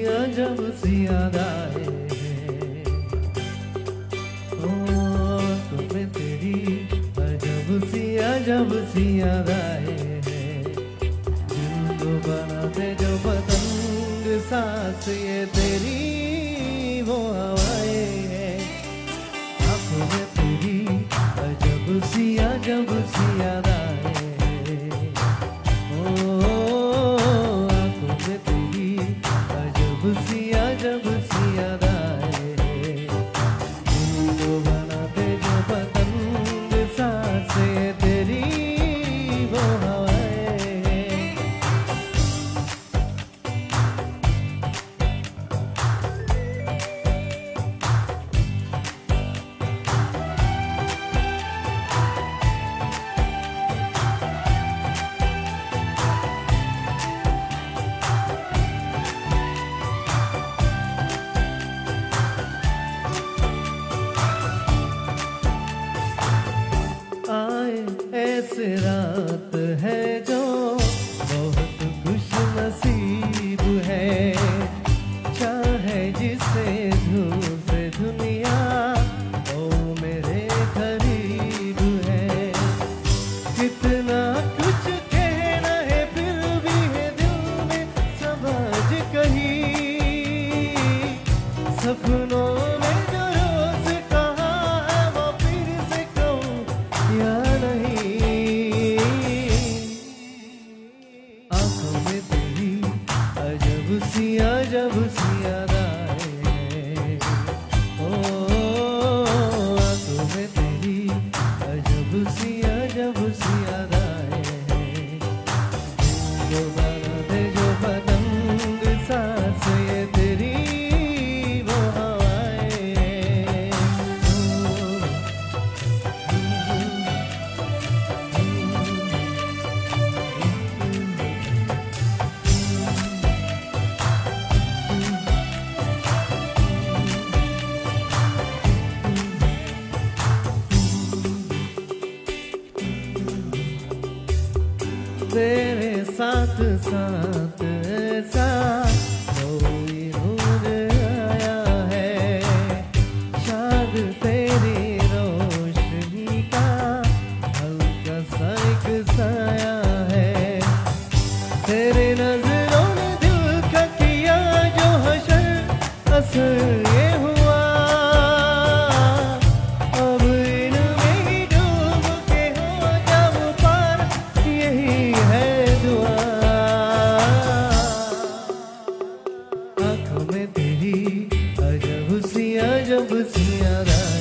अजब सी याद आए ओ तुम्हें तेरी अजब सी याद आए दिल को बनाते जो पतंग सांस ये तेरी वो हवाएं आंखों में तेरी अजब सी याद आए ओ आंखों में तेरी अजब सी याद आए दिल को बनाते जो पतंग सांस ये तेरी वो हवाएं आए ऐसे रात है जो बहुत खुश नसीब है चाहे जिसे दूर से दुनिया ओ मेरे करीब है कितना कुछ कहना है फिर भी है दिल में समझ कहीं सपनों में जो रोज कहा है वो फिर से कहूँ या नहीं आंखों में तेरी अजब सी याद आए ओ आंखों में तेरी अजब सी याद आए जो बनाते जो पतंग सांस ये तेरी वो हवाएं तेरे साथ साथ ऐसा कोई नूर आया है शायद तेरी रोशनी का हल्का सा एक साया है तेरे नजरों ने दिल का किया जो हशर असर ये हुआ अब इनमें ही डूब के हो जाऊं पार यही है दुआ आंखों में तेरी अजब सी याद आए